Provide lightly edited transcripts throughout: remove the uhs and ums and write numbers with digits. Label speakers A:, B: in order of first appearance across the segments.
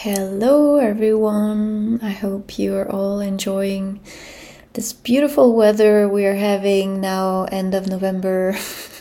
A: Hello everyone, I hope you are all enjoying this beautiful weather we are having now, end of November.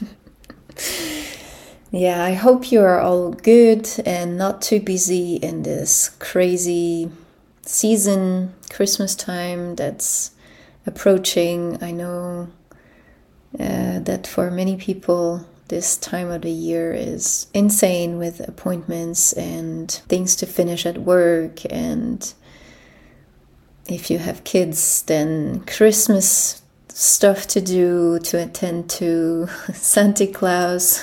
A: Yeah, I hope you are all good and not too busy in this crazy season, Christmas time that's approaching. I know that for many people this time of the year is insane with appointments and things to finish at work, and if you have kids, then Christmas stuff to do, to attend to, Santa Claus,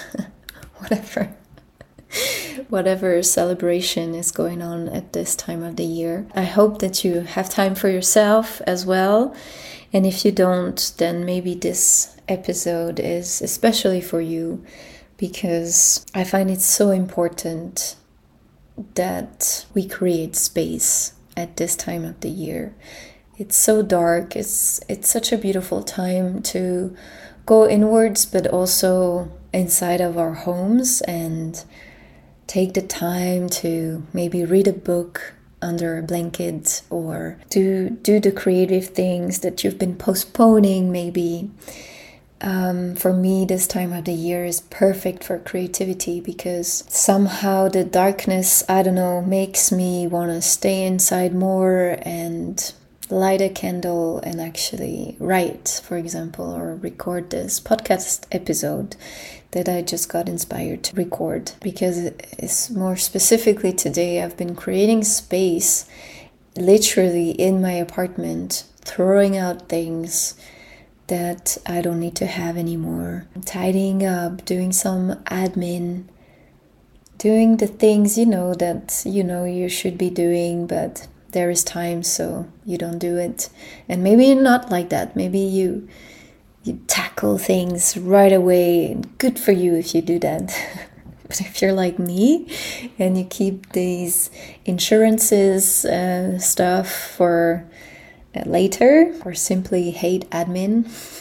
A: whatever celebration is going on at this time of the year. I hope that you have time for yourself as well, and if you don't, then maybe this episode is especially for you, because I find it so important that we create space at this time of the year. It's so dark. It's such a beautiful time to go inwards, but also inside of our homes, and take the time to maybe read a book under a blanket, or do the creative things that you've been postponing maybe. For me, this time of the year is perfect for creativity, because somehow the darkness, I don't know, makes me want to stay inside more and light a candle and actually write, for example, or record this podcast episode that I just got inspired to record. Because it's more specifically today, I've been creating space literally in my apartment, throwing out things that I don't need to have anymore, tidying up, doing some admin, doing the things that you should be doing, but there is time so you don't do it. And maybe you're not like that. Maybe you tackle things right away, and good for you if you do that. But if you're like me and you keep these insurances stuff for later, or simply hate admin,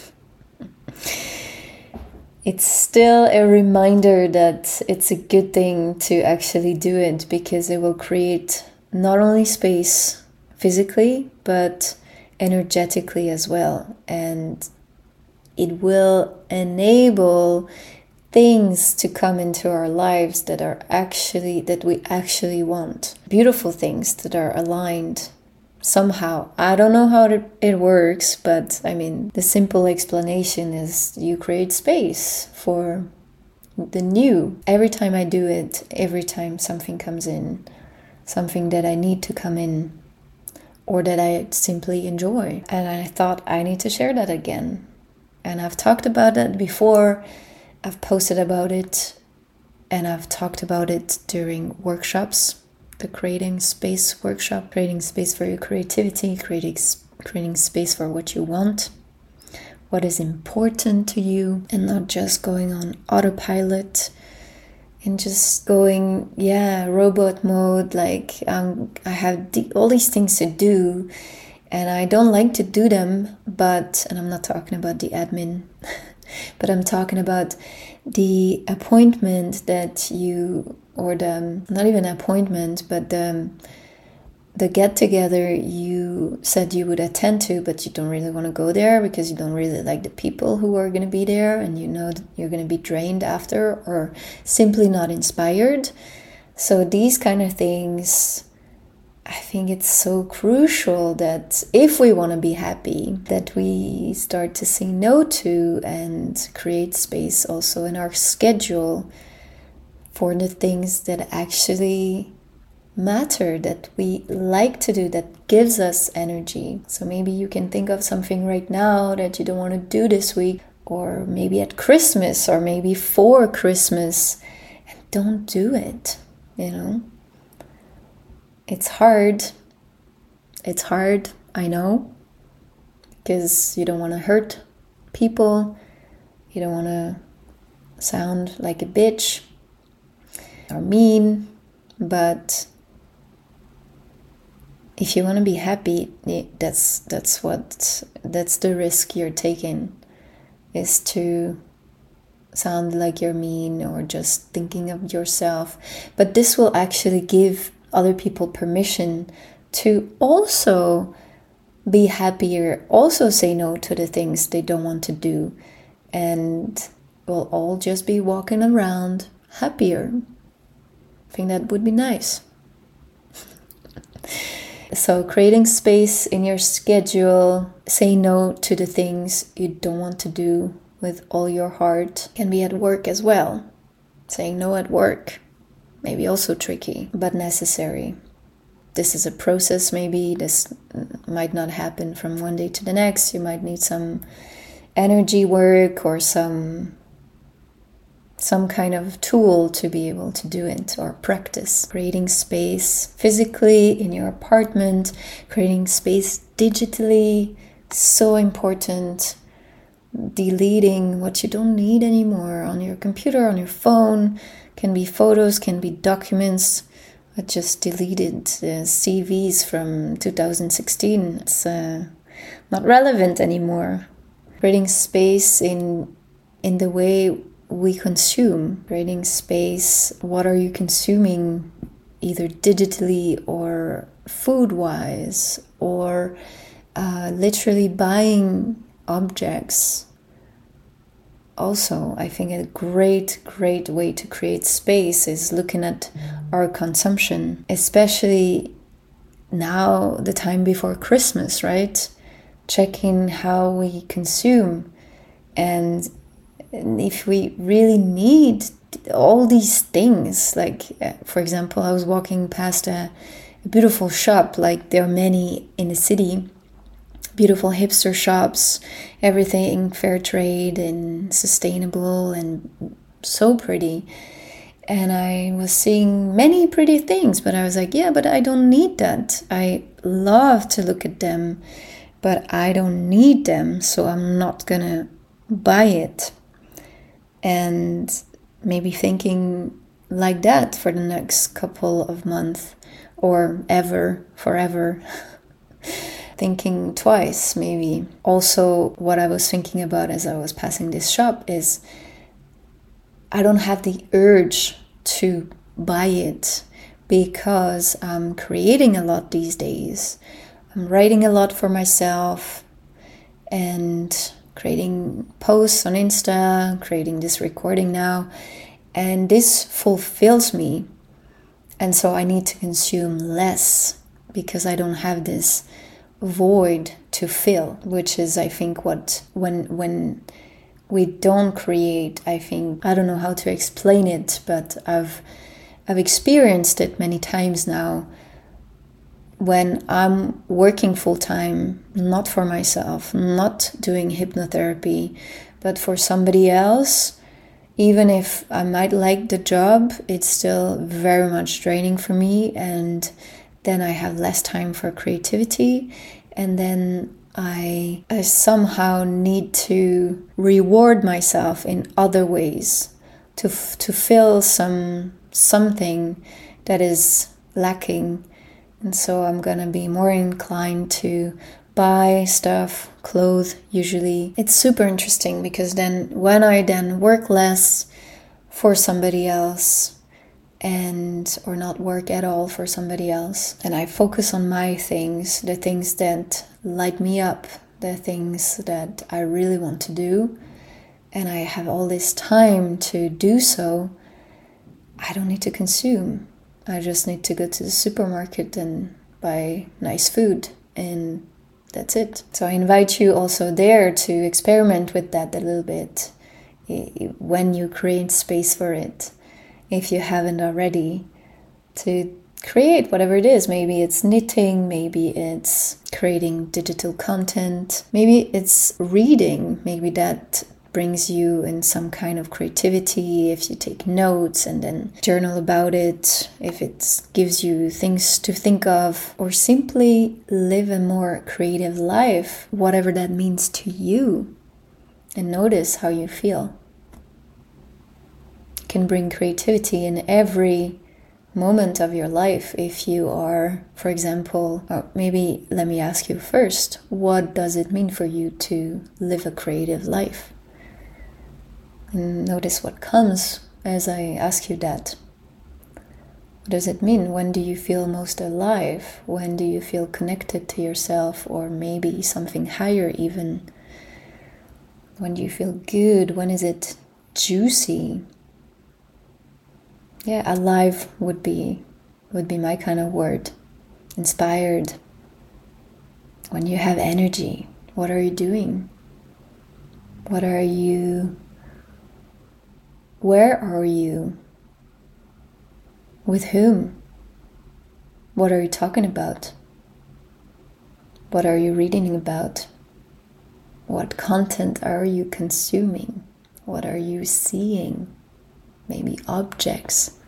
A: it's still a reminder that it's a good thing to actually do it, because it will create not only space physically but energetically as well, and it will enable things to come into our lives that we actually want, beautiful things that are aligned somehow. I don't know how it works, but I mean, the simple explanation is you create space for the new. Every time I do it, every time something comes in, something that I need to come in, or that I simply enjoy. And I thought I need to share that again. And I've talked about that before. I've posted about it, and I've talked about it during workshops. The Creating Space workshop, creating space for your creativity, creating space for what you want, what is important to you, and not just going on autopilot and just going, robot mode, like I have all these things to do and I don't like to do them, and I'm not talking about the admin, but I'm talking about the appointment that you, or not even appointment, but the get-together you said you would attend to, but you don't really want to go there because you don't really like the people who are going to be there, and you know that you're going to be drained after, or simply not inspired. So these kind of things, I think it's so crucial that if we want to be happy, that we start to say no to and create space also in our schedule for the things that actually matter, that we like to do, that gives us energy. So maybe you can think of something right now that you don't want to do this week, or maybe at Christmas, or maybe for Christmas, and don't do it, It's hard. It's hard, I know, because you don't want to hurt people. You don't want to sound like a bitch or mean, but if you want to be happy, that's the risk you're taking, is to sound like you're mean or just thinking of yourself. But this will actually give other people permission to also be happier, also say no to the things they don't want to do, and we'll all just be walking around happier. I think that would be nice. So creating space in your schedule, say no to the things you don't want to do with all your heart. Can be at work as well. Saying no at work, maybe also tricky, but necessary. This is a process, maybe. This might not happen from one day to the next. You might need some energy work or some kind of tool to be able to do it, or practice. Creating space physically in your apartment, creating space digitally, so important. Deleting what you don't need anymore on your computer, on your phone. Can be photos, can be documents. I just deleted CVs from 2016. It's not relevant anymore. Creating space in the way we consume. Creating space, what are you consuming, either digitally or food-wise, or literally buying objects. Also, I think a great way to create space is looking at our consumption, especially now, the time before Christmas, right? Checking how we consume, and if we really need all these things. Like, for example, I was walking past a beautiful shop, like there are many in the city, beautiful hipster shops, everything fair trade and sustainable and so pretty. And I was seeing many pretty things, but I was like, yeah, but I don't need that. I love to look at them, but I don't need them, so I'm not gonna buy it. And maybe thinking like that for the next couple of months, or forever. Thinking twice, maybe. Also, what I was thinking about as I was passing this shop is I don't have the urge to buy it because I'm creating a lot these days. I'm writing a lot for myself and creating posts on Insta, creating this recording now, and this fulfills me. And so I need to consume less because I don't have this void to fill, which is, I think, what when we don't create, I think, I don't know how to explain it, but I've experienced it many times now. When I'm working full-time, not for myself, not doing hypnotherapy, but for somebody else, even if I might like the job, it's still very much draining for me, and then I have less time for creativity, and then I somehow need to reward myself in other ways to fill something that is lacking. And so I'm gonna be more inclined to buy stuff, clothes usually. It's super interesting because then when I then work less for somebody else, or not work at all for somebody else, and I focus on my things, the things that light me up, the things that I really want to do, and I have all this time to do so, I don't need to consume. I just need to go to the supermarket and buy nice food, and that's it. So I invite you also there to experiment with that a little bit when you create space for it. If you haven't already, to create whatever it is. Maybe it's knitting, maybe it's creating digital content, maybe it's reading, maybe that brings you in some kind of creativity if you take notes and then journal about it, if it gives you things to think of, or simply live a more creative life, whatever that means to you, and notice how you feel. You can bring creativity in every moment of your life. If you are, for example, maybe let me ask you first, what does it mean for you to live a creative life? And notice what comes as I ask you that. What does it mean? When do you feel most alive? When do you feel connected to yourself, or maybe something higher even? When do you feel good? When is it juicy? Yeah, alive would be my kind of word. Inspired. When you have energy, what are you doing? Where are you? With whom? What are you talking about? What are you reading about? What content are you consuming? What are you seeing? Maybe objects.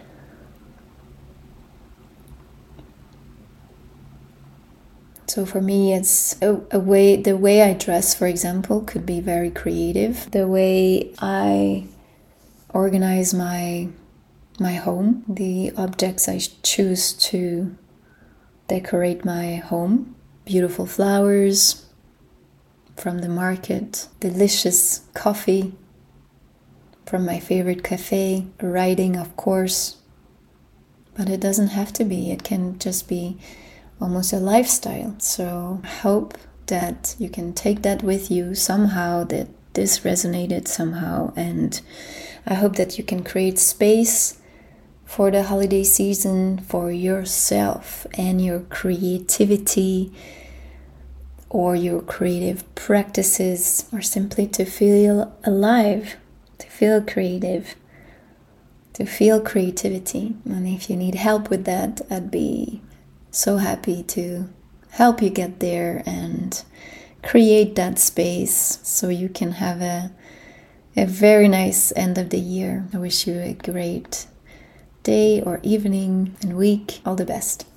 A: So for me, it's the way I dress, for example, could be very creative. The way I organize my home, the objects I choose to decorate my home, beautiful flowers from the market, delicious coffee from my favorite cafe, writing, of course, but it doesn't have to be. It can just be almost a lifestyle. So I hope that you can take that with you somehow, that this resonated somehow, and I hope that you can create space for the holiday season for yourself and your creativity or your creative practices, or simply to feel alive, to feel creative, to feel creativity. And if you need help with that, I'd be so happy to help you get there and create that space so you can have a very nice end of the year. I wish you a great day or evening and week. All the best.